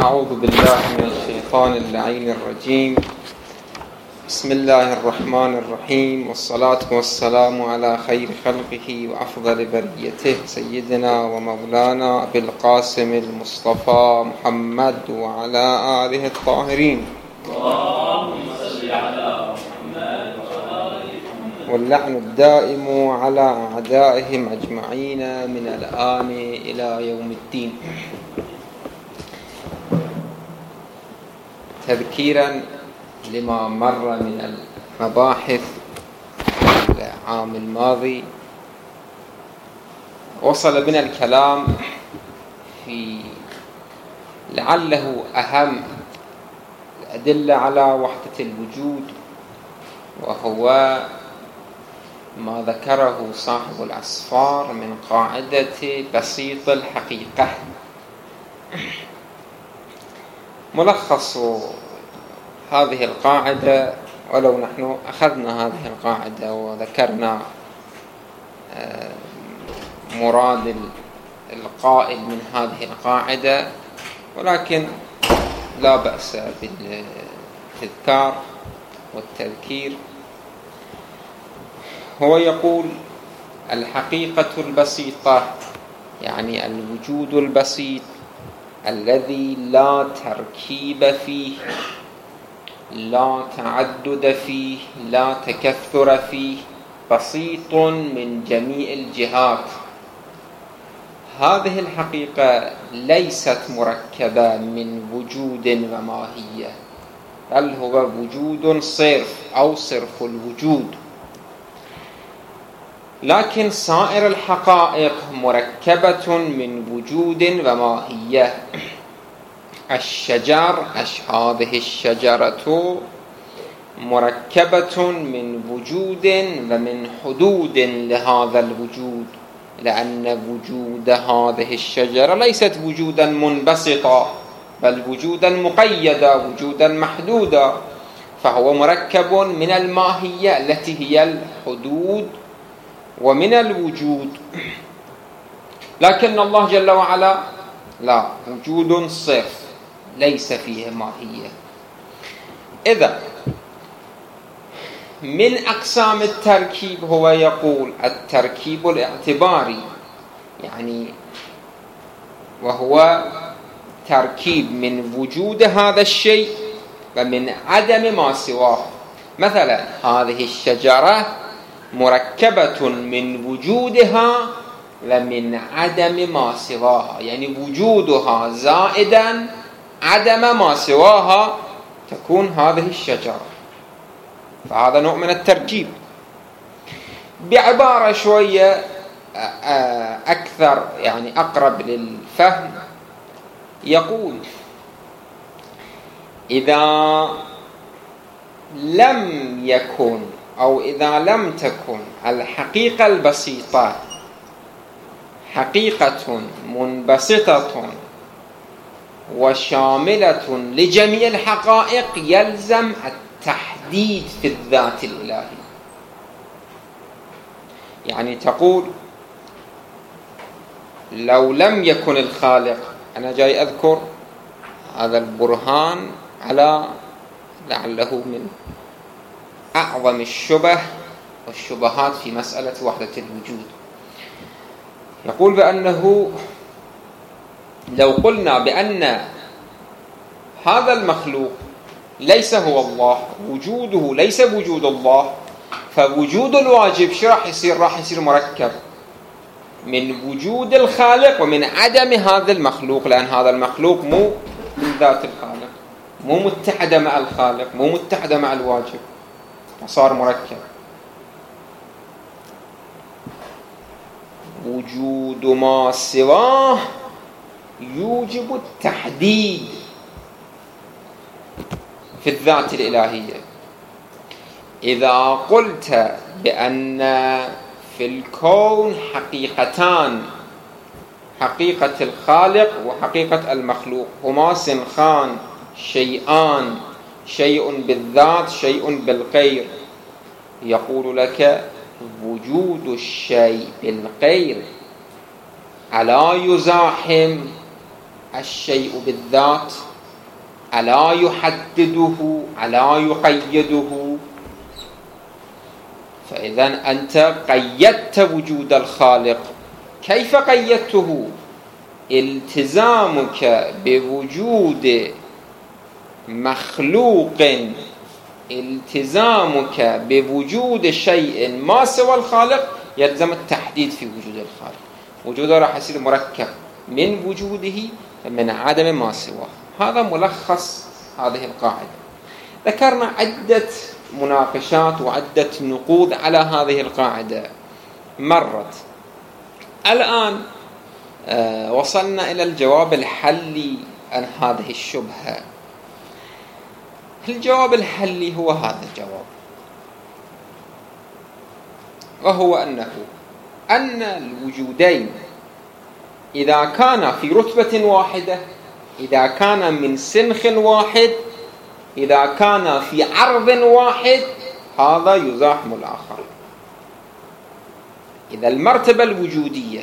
أعوذ بالله من الشيطان اللعين الرجيم. بسم الله الرحمن الرحيم، والصلاة والسلام على خير خلقه وأفضل بريته سيدنا ومولانا أبي القاسم المصطفى محمد وعلى آله الطاهرين، اللهم صل على محمد وعلى آل محمد، واللعن الدائم على أعدائهم أجمعين من الآن إلى يوم الدين. تذكيرا لما مر من المباحث العام الماضي، وصل بنا الكلام في لعله أهم الأدلة على وحدة الوجود، وهو ما ذكره صاحب الأسفار من قاعدة بسيط الحقيقة. ملخص هذه القاعدة، ولو نحن أخذنا هذه القاعدة وذكرنا مراد القائل من هذه القاعدة، ولكن لا بأس بالتذكار والتذكير. هو يقول: الحقيقة البسيطة، يعني الوجود البسيط الذي لا تركيب فيه، لا تعدد فيه، لا تكثر فيه، بسيط من جميع الجهات. هذه الحقيقة ليست مركبة من وجود وماهية، بل هو وجود صرف أو صرف الوجود. لكن سائر الحقائق مركبة من وجود وماهية. الشجر، هذه الشجرة مركبة من وجود ومن حدود لهذا الوجود، لأن وجود هذه الشجرة ليست وجودا منبسطا، بل وجودا مقيدا، وجودا محدودا، فهو مركب من الماهية التي هي الحدود ومن الوجود. لكن الله جل وعلا لا، وجود صرف ليس فيه ماهية. إذا من أقسام التركيب هو يقول التركيب الاعتباري، يعني وهو تركيب من وجود هذا الشيء ومن عدم ما سواه. مثلا هذه الشجرة مركبة من وجودها ومن عدم ما سواها، يعني وجودها زائدا عدم ما سواها تكون هذه الشجرة، فهذا نوع من التركيب. بعبارة شوية أكثر يعني أقرب للفهم، يقول: إذا لم يكن أو إذا لم تكن الحقيقة البسيطة حقيقة منبسطة وشاملة لجميع الحقائق، يلزم التحديد في الذات الإلهي. يعني تقول لو لم يكن الخالق، أنا جاي أذكر هذا البرهان على لعله من أعظم الشبه والشبهات في مسألة وحدة الوجود. يقول بأنه لو قلنا بأن هذا المخلوق ليس هو الله، وجوده ليس وجود الله، فوجود الواجب شو راح يصير؟ راح يصير مركب من وجود الخالق ومن عدم هذا المخلوق، لأن هذا المخلوق مو من ذات الخالق، مو متحدة مع الخالق، مو متحدة مع الواجب، فصار مركب. وجود ما سواه يوجب التحديد في الذات الإلهية. إذا قلت بأن في الكون حقيقتان، حقيقة الخالق وحقيقة المخلوق، هما سنخان، شيئان، شيء بالذات شيء بالغير، يقول لك وجود الشيء بالغير ألا يزاحم الشيء بالذات؟ ألا يحدده ألا يقيده؟ فإذا أنت قيدت وجود الخالق. كيف قيدته؟ التزامك بوجود مخلوق، التزامك بوجود شيء ما سوى الخالق يلزم التحديد في وجود الخالق. وجوده راح يصير مركب من وجوده من عدم ما سواه. هذا ملخص هذه القاعدة. ذكرنا عدة مناقشات وعدة نقود على هذه القاعدة مرت. الآن وصلنا إلى الجواب الحلي عن هذه الشبهة. الجواب الحلي هو هذا الجواب، وهو أن الوجودين إذا كان في رتبة واحدة، إذا كان من سنخ واحد، إذا كان في عرض واحد، هذا يزاحم الآخر. إذا المرتبة الوجودية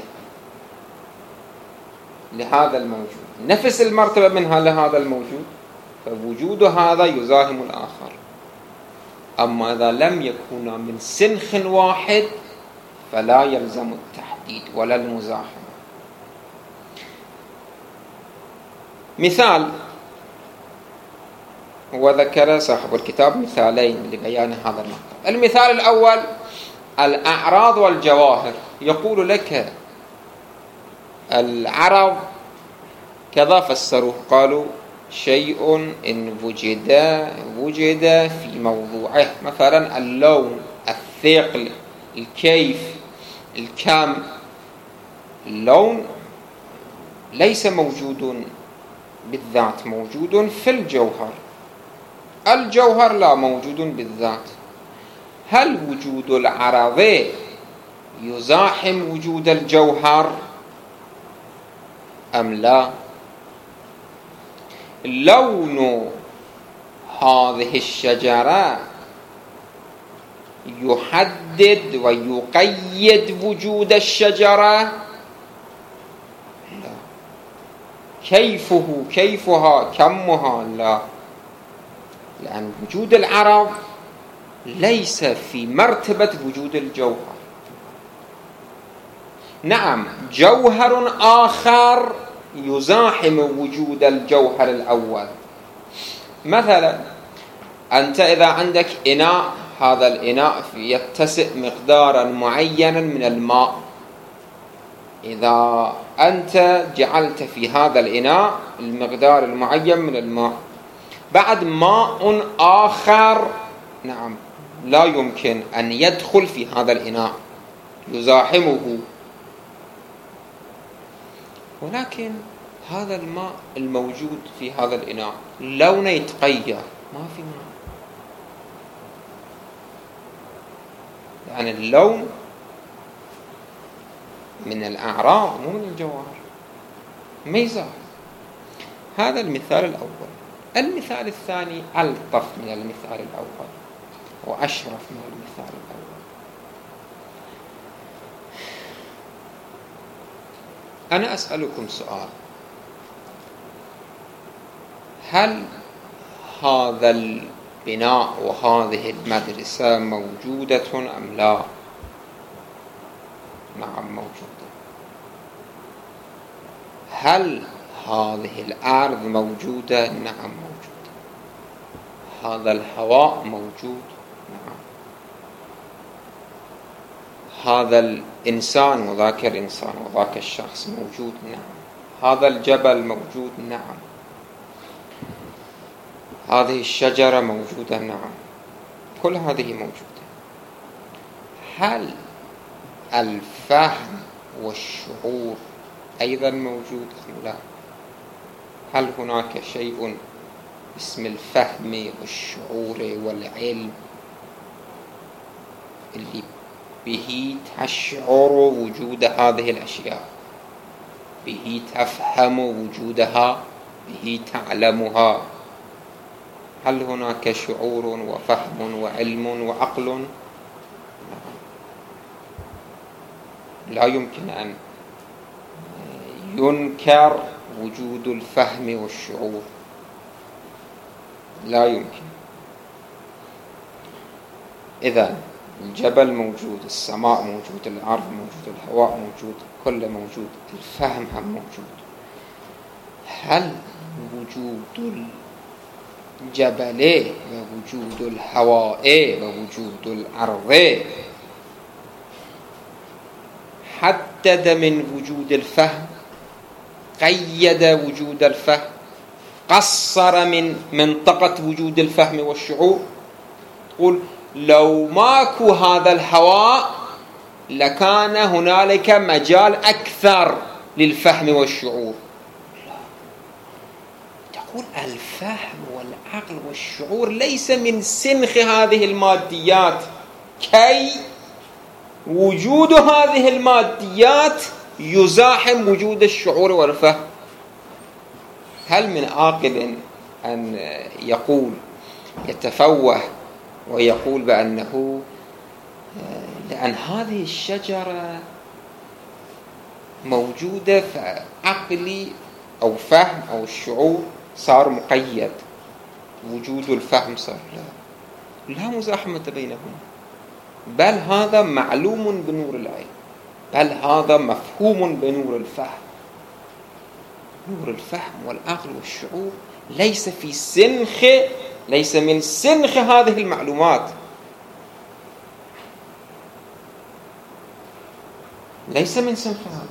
لهذا الموجود نفس المرتبة منها لهذا الموجود، فوجود هذا يزاحم الآخر. أما إذا لم يكونا من سنخ واحد فلا يلزم التحديد ولا المزاحمة. مثال، وذكر صاحب الكتاب مثالين لبيان هذا المقطع. المثال الأول الأعراض والجواهر. يقول لك العرض كذا فسروه، قالوا شيء إن وجد في موضوعه، مثلا اللون، الثقل، الكيف، الكم. اللون ليس موجود بالذات، موجود في الجوهر. الجوهر لا موجود بالذات. هل وجود العرض يزاحم وجود الجوهر أم لا؟ لون هذه الشجرة يحدد ويقيد وجود الشجرة؟ لا. كيفها كمها؟ لا، لأن وجود العرض ليس في مرتبة وجود الجوهر. نعم، جوهر آخر يزاحم وجود الجوهر الأول. مثلا أنت إذا عندك إناء، هذا الإناء يتسع مقدارا معينا من الماء. إذا أنت جعلت في هذا الإناء المقدار المعين من الماء، بعد ماء آخر نعم لا يمكن أن يدخل في هذا الإناء، يزاحمه. ولكن هذا الماء الموجود في هذا الإناء لونه يتغير، ما في ماء، يعني اللون من الأعراض مو من الجوهر، ما يزاحم. هذا المثال الأول. المثال الثاني ألطف من المثال الأول وأشرف من المثال الأول. أنا أسألكم سؤال: هل هذا البناء وهذه المدرسة موجودة أم لا؟ نعم موجودة. هل هذه الأرض موجودة؟ نعم موجودة. هذا الهواء موجود؟ نعم. هذا الإنسان وذاك الإنسان وذاك الشخص موجود؟ نعم. هذا الجبل موجود؟ نعم. هذه الشجرة موجودة؟ نعم. كل هذه موجودة. هل الفهم والشعور أيضا موجود أم لا؟ هل هناك شيء اسم الفهم والشعور والعلم اللي به تشعر وجود هذه الأشياء، به تفهم وجودها، به تعلمها؟ هل هناك شعور وفهم وعلم وعقل؟ لا يمكن أن ينكر وجود الفهم والشعور. لا يمكن. إذا الجبل موجود، السماء موجود، الأرض موجود، الهواء موجود، كله موجود، الفهم هم موجود. هل وجود الجبل ووجود الهواء ووجود الأرض حدد من وجود الفهم، قيد وجود الفهم، قصر من منطقة وجود الفهم والشعور؟ تقول لو ماكو هذا الهواء لكان هنالك مجال أكثر للفهم والشعور. تقول الفهم والعقل والشعور ليس من سنخ هذه الماديات، كي وجود هذه الماديات يزاحم وجود الشعور والفهم. هل من عاقل أن يقول يتفوه ويقول بأنه لأن هذه الشجرة موجودة فعقلي أو فهم أو الشعور صار مقيد، وجود الفهم صار لا مزاحمة بينهما، بل هذا معلوم بنور العلم، بل هذا مفهوم بنور الفهم. نور الفهم والعقل والشعور ليس في سنخ، ليس من سنخ هذه المعلومات، ليس من سنخ هذا.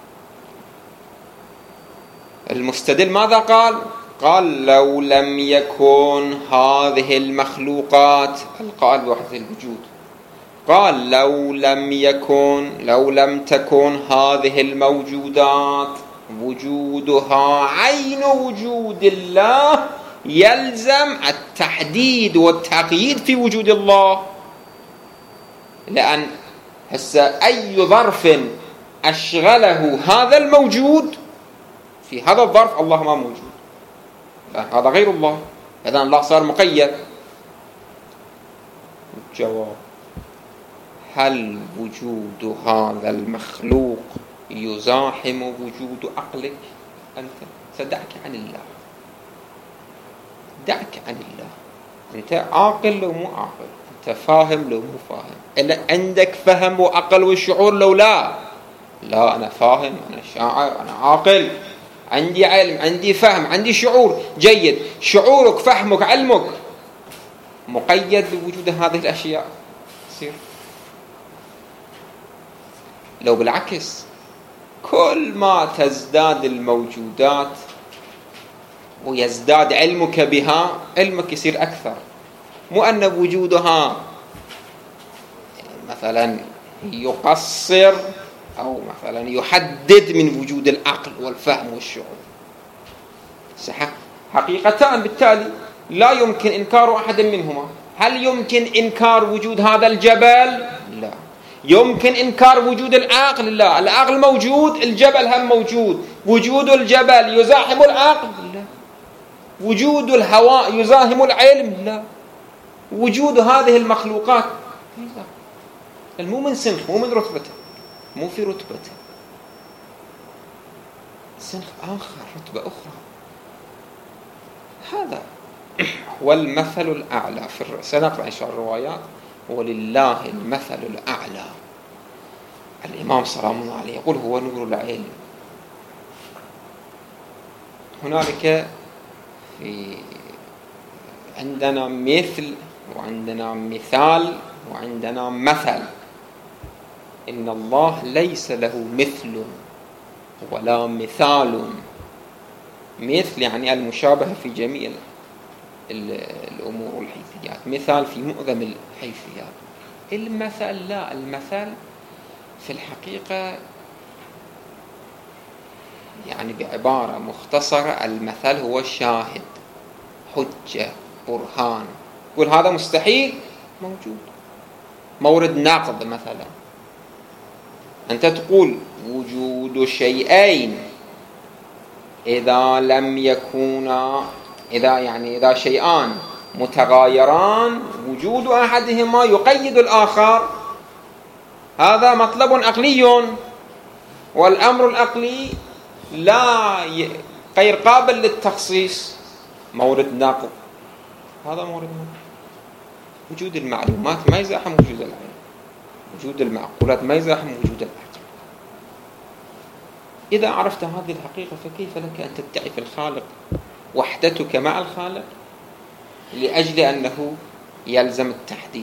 المستدل ماذا قال؟ قال لو لم يكن هذه المخلوقات، القائل بوحدة الوجود، قال لو لم تكن هذه الموجودات وجودها عين وجود الله يلزم التحديد والتقييد في وجود الله. لأن هسه أي ظرف أشغله هذا الموجود، في هذا الظرف الله ما موجود، لأن هذا غير الله، إذن الله صار مقيد. الجواب: هل وجود هذا المخلوق يزاحم وجود عقلك؟ أنت سدعك عن الله، دعك عن الله. أنت عاقل لو مو عاقل، أنت فاهم لو مو فاهم، إلا عندك فهم وعقل وشعور لو لا أنا فاهم، أنا شاعر، أنا عاقل، عندي علم، عندي فهم، عندي شعور جيد. شعورك، فهمك، علمك مقيد بوجود هذه الأشياء. يصير لو بالعكس، كل ما تزداد الموجودات ويزداد علمك بها، علمك يصير أكثر. مو أن وجودها مثلا يقصر أو مثلا يحدد من وجود العقل والفهم والشعور. حقيقتان، بالتالي لا يمكن إنكار أحد منهما. هل يمكن إنكار وجود هذا الجبل؟ لا. يمكن إنكار وجود العقل؟ لا. العقل موجود، الجبل هم موجود. وجود الجبل يزاحم العقل؟ لا. وجود الهواء يزاحم العلم؟ لا. وجود هذه المخلوقات لا. مو من سنخ، مو من رتبته، مو في رتبته، سنخ آخر، رتبة أخرى. هذا هو المثل الأعلى. سنقرأ إن شاء الله الروايات. ولله المثل الأعلى. الإمام سلام الله عليه يقول هو نور العلم. هنالك عندنا مثل وعندنا مثال وعندنا مثل. إن الله ليس له مثل ولا مثال. مثل يعني المشابهة في جميع الأمور والحيثيات، مثال في معظم الحيثيات. المثل لا. المثل في الحقيقة يعني بعبارة مختصرة، المثل هو شاهد، حجة، برهان. يقول هذا مستحيل، موجود، مورد ناقض. مثلا أنت تقول وجود شيئين إذا لم يكونا، إذا شيئان متغايران وجود أحدهما يقيد الآخر، هذا مطلب عقلي، والأمر العقلي لا غير قابل للتخصيص، مورد ناقض. هذا موردنا. وجود المعلومات ما يزاحم وجود العلم، وجود المعقولات ما يزاحم وجود العقل. إذا عرفت هذه الحقيقة فكيف لك أن تدعي في الخالق وحدتك مع الخالق لأجل أنه يلزم التحديد.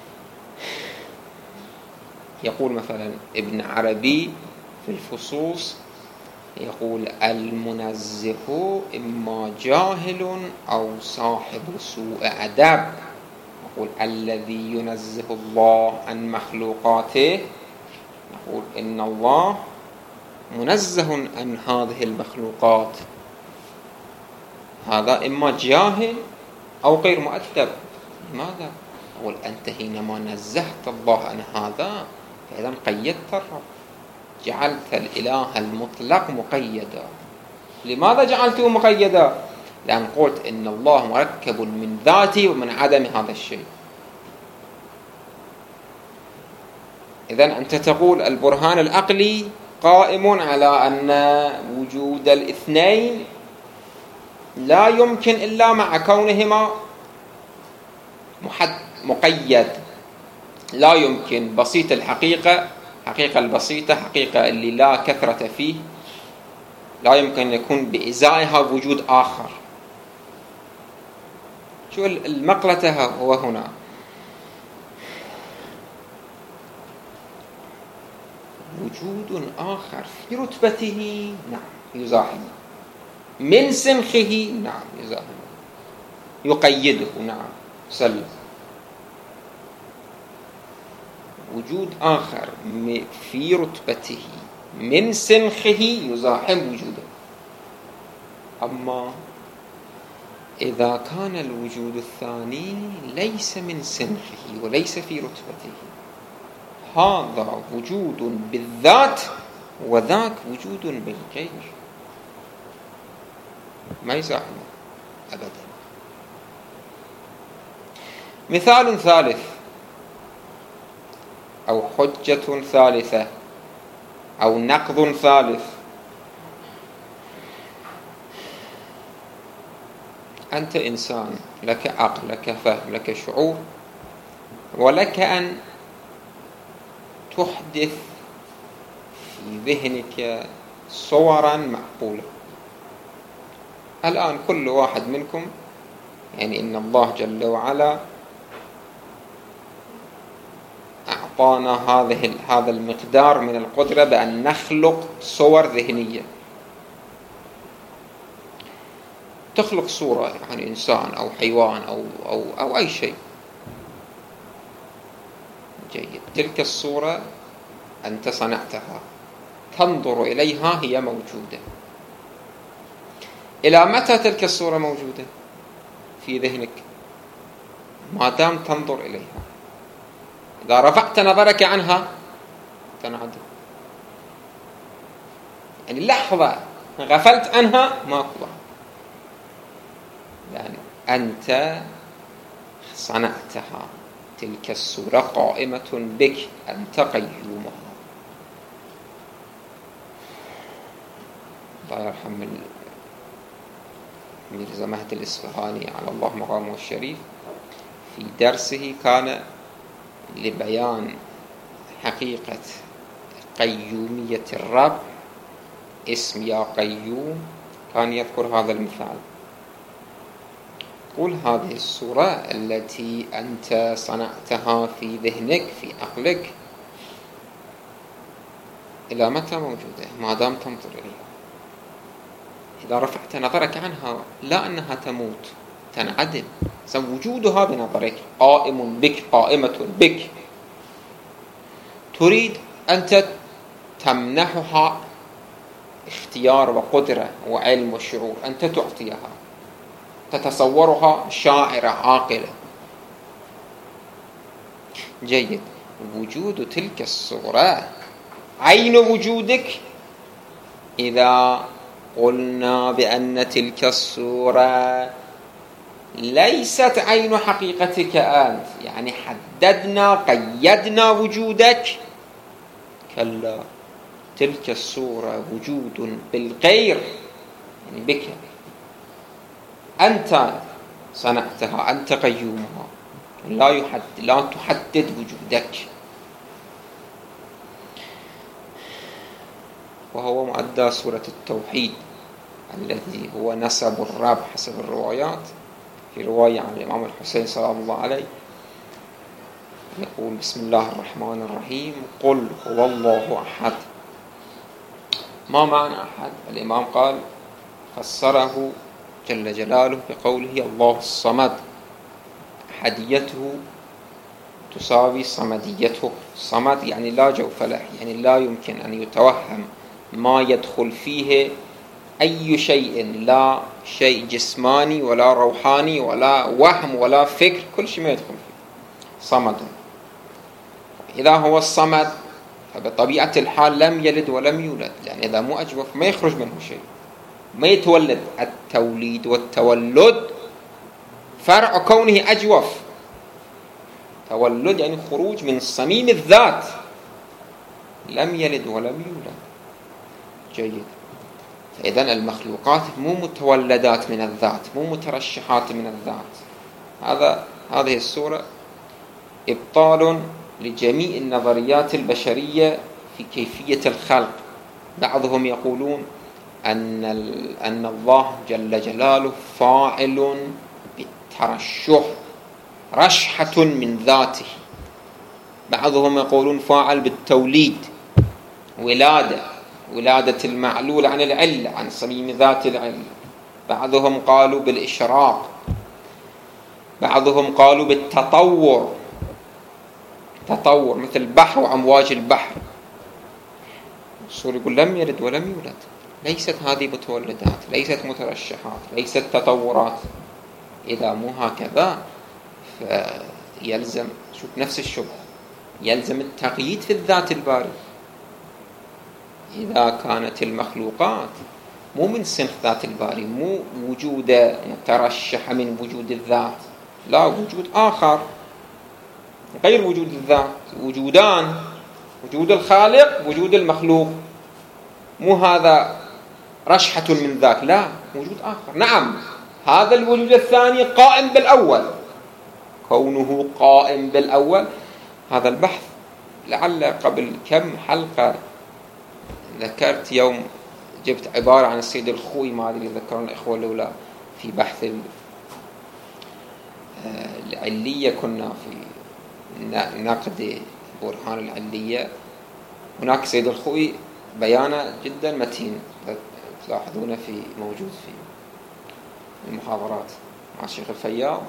يقول مثلا ابن عربي في الفصوص، يقول المنزه إما جاهل أو صاحب سوء أدب. يقول الذي ينزه الله عن مخلوقاته، يقول إن الله منزه عن هذه المخلوقات، هذا إما جاهل أو غير مؤدب. لماذا؟ يقول أنت حينما نزهت الله عن هذا فإذا قيدت الرب، جعلت الإله المطلق مقيدا. لماذا جعلته مقيدا؟ لأن قلت إن الله مركب من ذاته ومن عدم هذا الشيء. إذن أنت تقول البرهان العقلي قائم على أن وجود الاثنين لا يمكن إلا مع كونهما مقيد. لا يمكن بسيط الحقيقة، حقيقة البسيطة، حقيقة اللي لا كثرة فيه، لا يمكن أن يكون بإزائها وجود آخر. شو المقلة هو هنا؟ وجود آخر في رتبته نعم يزاحم، من سنخه نعم يزاحم، يقيده نعم سلم. وجود آخر في رتبته من سنخه يزاحم وجوده. أما إذا كان الوجود الثاني ليس من سنخه وليس في رتبته، هذا وجود بالذات وذاك وجود بالغير، ما يزاحم أبدا. مثال ثالث أو حجة ثالثة أو نقض ثالث: أنت إنسان، لك عقل، لك فهم، لك شعور، ولك أن تحدث في ذهنك صورا معقولة. الآن كل واحد منكم، يعني إن الله جل وعلا أعطانا هذا المقدار من القدرة بأن نخلق صور ذهنية. تخلق صورة، يعني إنسان أو حيوان أو أي شيء. جيد، تلك الصورة أنت صنعتها، تنظر إليها، هي موجودة. إلى متى تلك الصورة موجودة في ذهنك؟ ما دام تنظر إليها. إذا رفعت نظرك عنها تنعدم، يعني لحظة غفلت عنها ماكو، يعني أنت صنعتها، تلك الصورة قائمة بك، أنت قيومها. الله يرحم ميرزا مهدي الإصفهاني على الله مقامه الشريف، في درسه كان لبيان حقيقة قيومية الرب، اسم يا قيوم، كان يذكر هذا المثال. قل هذه الصورة التي أنت صنعتها في ذهنك في عقلك إلى متى موجودة؟ ما دام تنظر إليها. إذا رفعت نظرك عنها لا أنها تموت، تنعدم، وجودها بنظرك قائم بك، قائمة بك. تريد أنت تمنحها اختيار وقدرة وعلم وشعور، أنت تعطيها، تتصورها شاعرة عاقلة. جيد، وجود تلك الصورة عين وجودك. إذا قلنا بأن تلك الصورة ليست عين حقيقتك أنت، يعني حددنا قيدنا وجودك، كلا، تلك الصورة وجود بالغير، يعني بك أنت صنعتها، أنت قيومها، لا تحدد وجودك. وهو مؤدى سورة التوحيد الذي هو نسب الرب حسب الروايات. في رواية عن الإمام الحسين سلام الله عليه يقول: بسم الله الرحمن الرحيم، قل هو الله أحد. ما معنى أحد؟ الإمام قال فسره جل جلاله بقوله الله الصمد، أحديته تساوي صمديته. صمد يعني لا جوف له، يعني لا يمكن أن يتوهم ما يدخل فيه أي شيء، لا شيء جسماني ولا روحاني ولا وهم ولا فكر، كل شيء ما يدخل فيه. صمد. إذا هو الصمد فبطبيعة الحال لم يلد ولم يولد، لأن إذا مو أجوف ما يخرج منه شيء، ما يتولد. التوليد والتولد فرع كونه أجوف. تولد يعني خروج من صميم الذات، لم يلد ولم يولد. جيد. فإذن المخلوقات مو متولدات من الذات، مو مترشحات من الذات. هذه السورة إبطال لجميع النظريات البشرية في كيفية الخلق. بعضهم يقولون أن الله جل جلاله فاعل بالترشح، رشحة من ذاته. بعضهم يقولون فاعل بالتوليد، ولادة المعلول عن العلة، عن صميم ذات العلة. بعضهم قالوا بالإشراق، بعضهم قالوا بالتطور، تطور مثل البحر وأمواج البحر. الرسول يقول لم يلد ولم يولد. ليست هذه متولدات، ليست مترشحات، ليست تطورات. إذا مو هكذا فيلزم، شوف نفس الشبهة، يلزم التقييد في الذات الباري. إذا كانت المخلوقات مو من صنف ذات الباري، مو وجود مترشح من وجود الذات، لا، وجود آخر غير وجود الذات، وجودان: وجود الخالق، وجود المخلوق. مو هذا رشحة من ذاك، لا، وجود آخر. نعم، هذا الوجود الثاني قائم بالأول. كونه قائم بالأول هذا البحث، لعل قبل كم حلقة ذكرت، يوم جبت عبارة عن السيد الخوئي، ما أدري ذكرنا الإخوة الأولى، في بحث العلية، كنا في نقد برهان العلية. هناك سيد الخوئي بيانه جدا متين، تلاحظونه موجود في المحاضرات مع الشيخ الفياض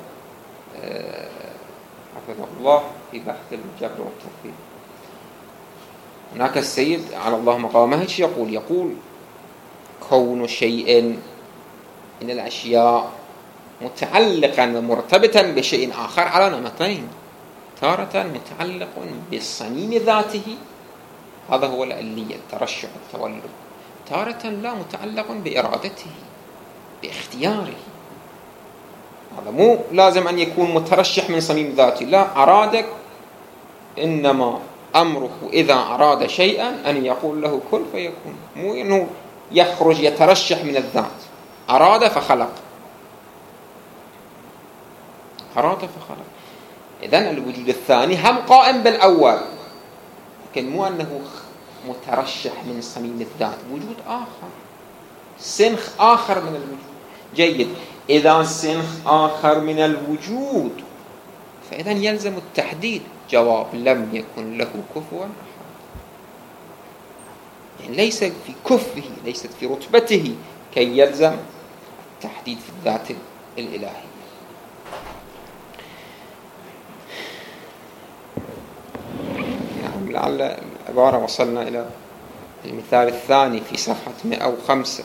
حفظه الله في بحث الجبر والتوفيق. هناك السيد على الله مقامه ايش يقول كون شيء من الأشياء متعلقا ومرتبطا بشيء آخر على نمطين: تارة متعلق بصميم ذاته، هذا هو العلية، الترشح والتولد. تارة لا، متعلق بإرادته، باختياره. هذا مو لازم أن يكون مترشح من صميم ذاته، لا، أرادك، إنما أمره إذا أراد شيئا أن يقول له كن فيكون، مو إنه يخرج يترشح من الذات. أراد فخلق، أراد فخلق. إذن الوجود الثاني هم قائم بالأول، لكن مو أنه مترشح من صميم الذات، وجود آخر، سنخ آخر من الوجود. جيد. إذا سنخ آخر من الوجود فإذن يلزم التحديد. جواب: لم يكن له كفوا أحد. يعني ليس في كفه، ليست في رتبته كي يلزم التحديد في الذات الإلهية. نعم، لعل العبارة وصلنا إلى المثال الثاني في صفحة 105.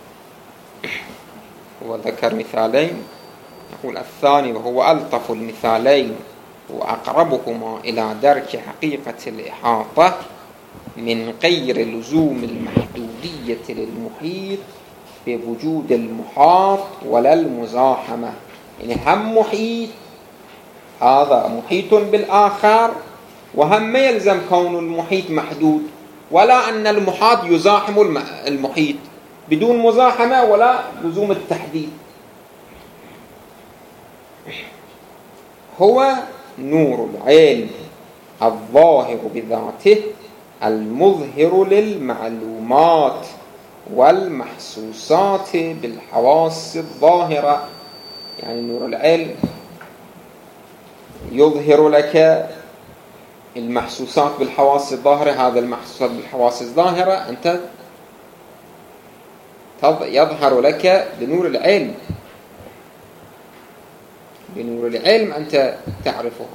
هو ذكر مثالين، يقول: الثاني وهو ألطف المثالين وأقربهما إلى درك حقيقة الإحاطة من غير لزوم المحدودية للمحيط بوجود المحاط ولا المزاحمة. يعني هم محيط، هذا محيط بالآخر، وهم ما يلزم كون المحيط محدود، ولا أن المحاط يزاحم المحيط، بدون مزاحمة ولا لزوم التحديد. هو نور العلم الظاهر بذاته المظهر للمعلومات والمحسوسات بالحواس الظاهرة. يعني نور العلم يظهر لك المحسوسات بالحواس الظاهرة. هذا المحسوسات بالحواس الظاهرة أنت يظهر لك بنور العلم. بنور العلم أنت تعرفها.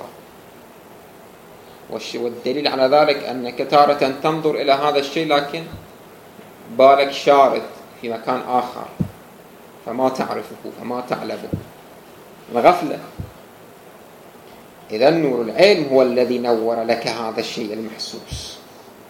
والدليل على ذلك أنك تارة تنظر إلى هذا الشيء لكن بالك شارد في مكان آخر فما تعرفه فما تعلمه، الغفلة. إذن نور العلم هو الذي نور لك هذا الشيء المحسوس.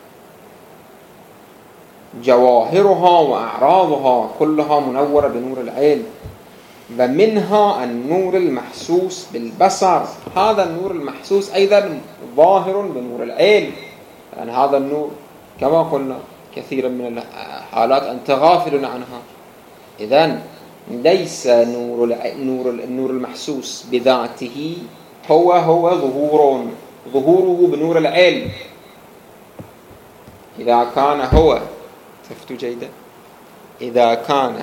جواهرها وأعراضها كلها منورة بنور العلم. ومنها النور المحسوس بالبصر. هذا النور المحسوس أيضا ظاهر بنور العلم. يعني هذا النور كما قلنا كثيرا من الحالات أنت غافل عنها. إذن ليس النور المحسوس بذاته هو ظهوره بنور العلم. إذا كان هو تفتوا جيدا، إذا كان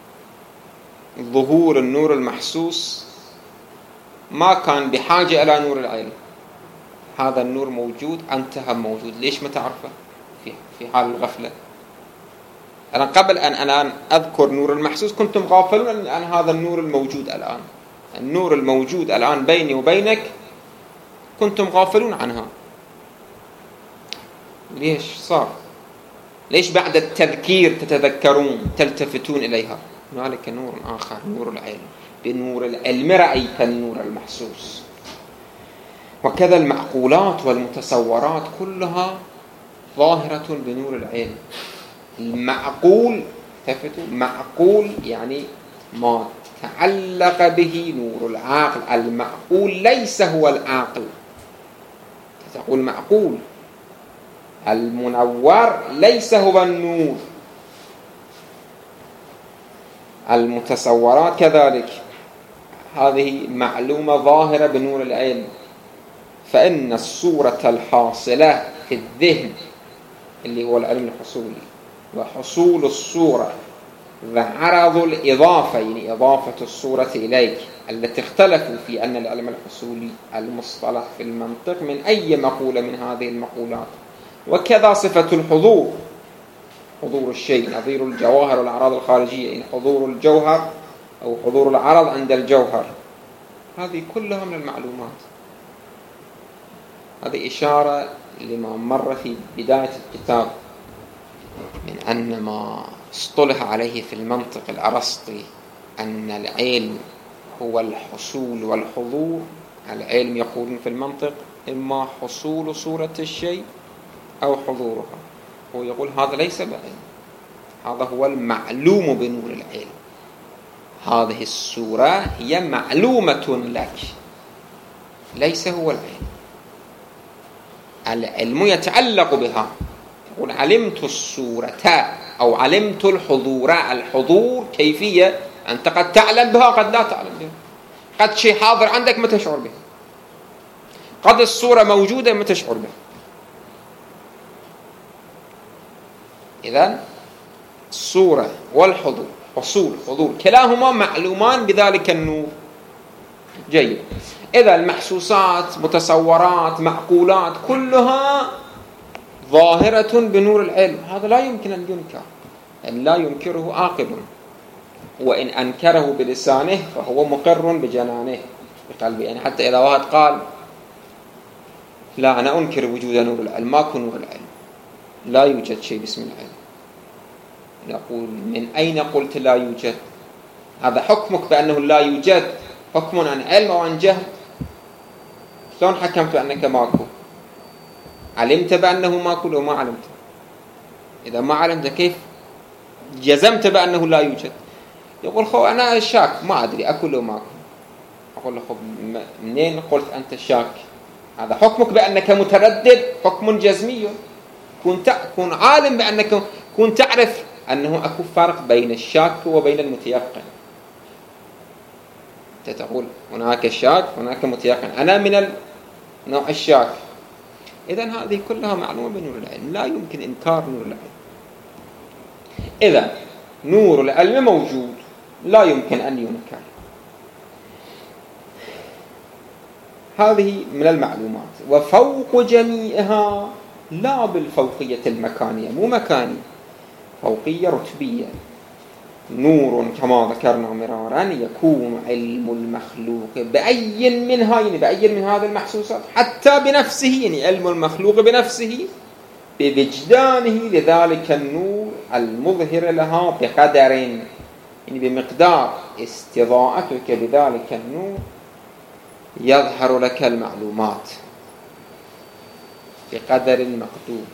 ظهور النور المحسوس ما كان بحاجة إلى نور العلم، هذا النور موجود أنت هم موجود، ليش ما تعرفه في حال الغفلة؟ أنا قبل أن أذكر نور المحسوس كنتم غافلون عن هذا النور الموجود الآن. النور الموجود الآن بيني وبينك كنتم غافلون عنها. ليش صار؟ ليش بعد التذكير تتذكرون تلتفتون إليها؟ هنالك نور آخر، نور العلم. بنور العلم رأيت النور المحسوس. وكذا المعقولات والمتصورات كلها ظاهرة بنور العلم. المعقول تفتوا، معقول يعني ما تعلق به نور العقل. المعقول ليس هو العقل. تقول معقول، المنور ليس هو النور. المتصورات كذلك هذه معلومة ظاهرة بنور العلم. فإن الصورة الحاصلة في الذهن اللي هو العلم الحصولي، وحصول الصورة وعرض الإضافة يعني إضافة الصورة إليك، التي اختلفوا في أن العلم الحصولي المصطلح في المنطق من أي مقولة من هذه المقولات. وكذا صفة الحضور، حضور الشيء نظير الجواهر والأعراض الخارجية، يعني حضور الجوهر أو حضور العرض عند الجوهر، هذه كلها من المعلومات. هذه إشارة لما مر في بداية الكتاب من أن ما اصطلح عليه في المنطق الأرسطي أن العلم هو الحصول والحضور. العلم يقولون في المنطق إما حصول صورة الشيء أو حضورها. هو يقول هذا ليس بعلم، هذا هو المعلوم بنور العلم. هذه الصورة هي معلومة لك، ليس هو العلم. العلم يتعلق بها. يقول علمت الصورة أو علمت الحضور. الحضور كيفية، أنت قد تعلم بها قد لا تعلم بها. قد شيء حاضر عندك ما تشعر به، قد الصورة موجودة ما تشعر بها. إذن الصورة والحضور، حضور كلاهما معلومان بذلك النور. جيد. إذا المحسوسات متصورات معقولات كلها ظاهرة بنور العلم. هذا لا يمكن أن ينكر، أن لا ينكره عاقل، وإن أنكره بلسانه فهو مقر بجنانه بقلبه. يعني حتى إذا واحد قال لا أنا أنكر وجود نور العلم، ماكو نور العلم، لا يوجد شيء باسم العلم، نقول من أين قلت لا يوجد؟ هذا حكمك بأنه لا يوجد حكم عن علم أو عن جهل. شلون حكمت بأنك ماكو؟ علمت بأنه ماكو لو ما علمت؟ إذا ما علمت كيف جزمت بأنه لا يوجد؟ يقول خو أنا شاك ما أدري أكو لو ماكو. أقول له خو منين قلت أنت شاك؟ هذا حكمك بأنك متردد، حكم جزمي. كن عالم بأنك كن تعرف أنه أكو فرق بين الشاك وبين المتيقن. أنت تقول هناك شاك هناك متيقن، أنا من النوع الشاك. إذن هذه كلها معلومة بنور العلم، لا يمكن إنكار نور العلم. إذا نور العلم موجود لا يمكن أن ينكر. هذه من المعلومات. وفوق جميعها، لا بالفوقية المكانية، مو مكاني، فوقية رتبية. نور كما ذكرنا مرارا يكون علم المخلوق بأي منها، يعني بأي من هذه المحسوسات، حتى بنفسه، يعني علم المخلوق بنفسه بوجدانه لذلك النور المظهر لها بقدر، يعني بمقدار استضاءتك بذلك النور يظهر لك المعلومات بقدر المقدور.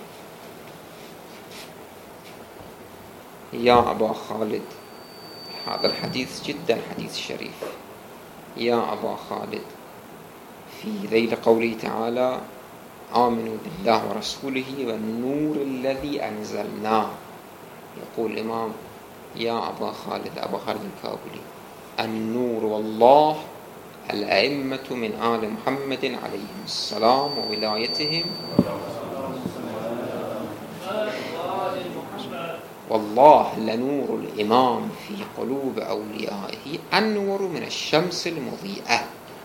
يا أبا خالد، هذا الحديث جدا حديث شريف. يا أبا خالد، في ذيل قوله تعالى آمنوا بالله ورسوله والنور الذي أنزلناه، يقول الإمام يا أبا خالد، أبا خالد الكابلي، النور والله الأئمة من آل محمد عليهم السلام وولايتهم، والله لنور الإمام في قلوب أوليائه أنور من الشمس المضيئة.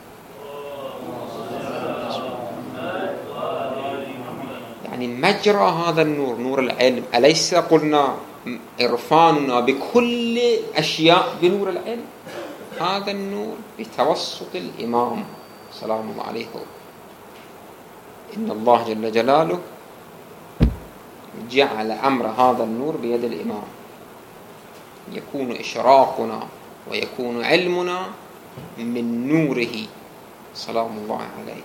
يعني مجرى هذا النور نور العلم. أليس قلنا عرفاننا بكل أشياء بنور العلم؟ هذا النور بتوسط الإمام سلام الله عليه. إن الله جل جلاله جعل أمر هذا النور بيد الإمام، يكون إشراقنا ويكون علمنا من نوره سلام الله عليه،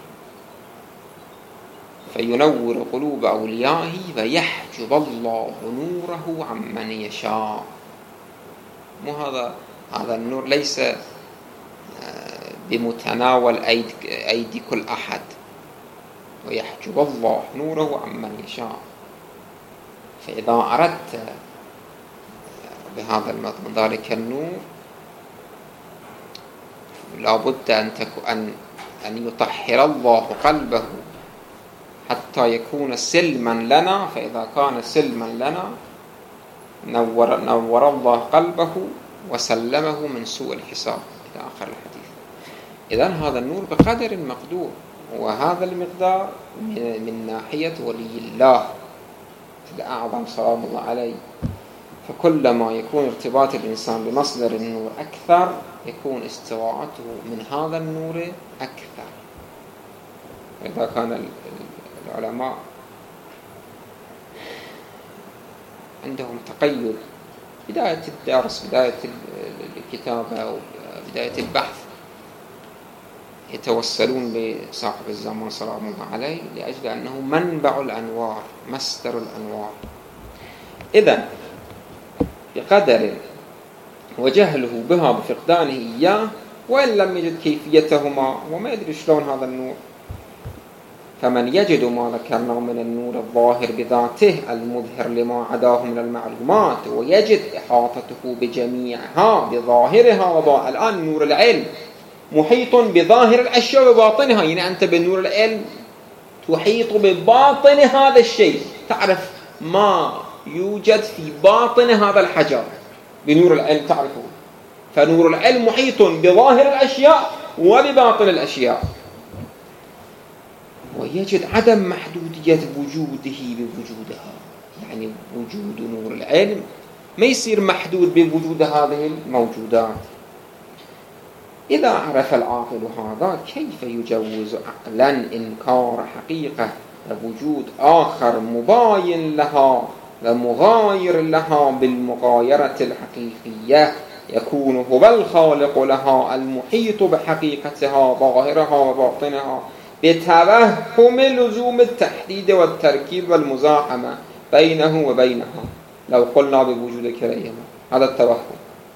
فينور قلوب أوليائه فيحجب الله نوره عمن يشاء. مو هذا النور ليس بمتناول أيدي كل أحد، ويحجب الله نوره عمن يشاء. فإذا أردت بهذا المضمون ذلك النور لا بد أن يطهر الله قلبه حتى يكون سلما لنا، فإذا كان سلما لنا نور الله قلبه وسلمه من سوء الحساب إلى آخر الحديث. إذن هذا النور بقدر مقدور، وهذا المقدار من ناحية ولي الله الأعظم سلام الله عليه. فكلما يكون ارتباط الإنسان بمصدر النور أكثر يكون استواءته من هذا النور أكثر. إذا كان العلماء عندهم تقيد بداية الدرس، بداية الكتابة أو بداية البحث، يتوسلون بصاحب الزمان سلام الله عليه لأجل أنه منبع الأنوار، مصدر الأنوار. إذن بقدر وجهله بها بفقدانه إياه، وإن لم يجد كيفيتهما وما يدري شلون هذا النور، فمن يجد ما ذكرنا من النور الظاهر بذاته المظهر لما عداه من المعلومات، ويجد إحاطته بجميعها بظاهرها. الآن نور العلم محيط بظاهر الأشياء وباطنها، يعني أنت بنور العلم تحيط بباطن هذا الشيء، تعرف ما يوجد في باطن هذا الحجر بنور العلم تعرفه. فنور العلم محيط بظاهر الأشياء وبباطن الأشياء، ويجد عدم محدودية وجوده بوجودها. يعني وجود نور العلم ما يصير محدود بوجود هذه الموجودات. إذا عرف العاقل هذا كيف يجوز عقلا إنكار حقيقة وجود آخر مباين لها ومغاير لها بالمغايرة الحقيقية، يكون هو الخالق لها المحيط بحقيقتها ظاهرها وباطنها، بتوهم لزوم التحديد والتركيب والمزاحمة بينه وبينها لو قلنا بوجود كليهما. هذا التوهم.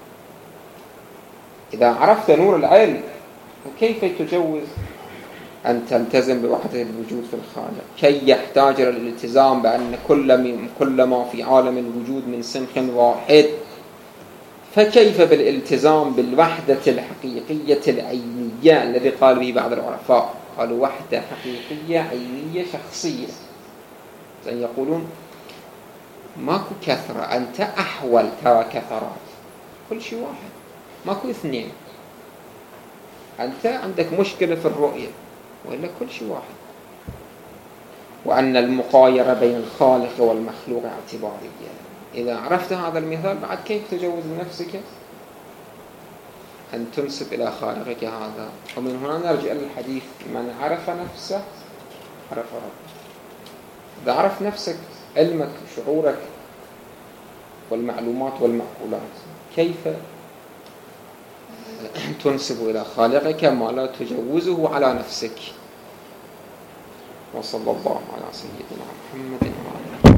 إذا عرفت نور العلم كيف تجوز أن تلتزم بوحدة الوجود في الخالق، كي يحتاج إلى الالتزام بأن كل ما في عالم الوجود من سمخ واحد فكيف بالالتزام بالوحدة الحقيقية العينية الذي قال به بعض العرفاء؟ قالوا وحدة حقيقية عينية شخصية، زي يقولون ماكو كثرة، أنت أحول ترى كثرات، كل شيء واحد، ماكو اثنين، أنت عندك مشكلة في الرؤية وإلا كل شيء واحد. وأن المقايرة بين الخالق والمخلوق اعتبارية. إذا عرفت هذا المثال بعد كيف تجوز لنفسك أن تنسب إلى خالقك هذا؟ ومن هنا نرجع للحديث من عرف نفسه عرف ربه. إذا عرف نفسك، علمك، شعورك والمعلومات والمعقولات، كيف تنسب إلى خالقك ما لا تجوزه على نفسك؟ وصلى الله على سيدنا محمد وعلى آله.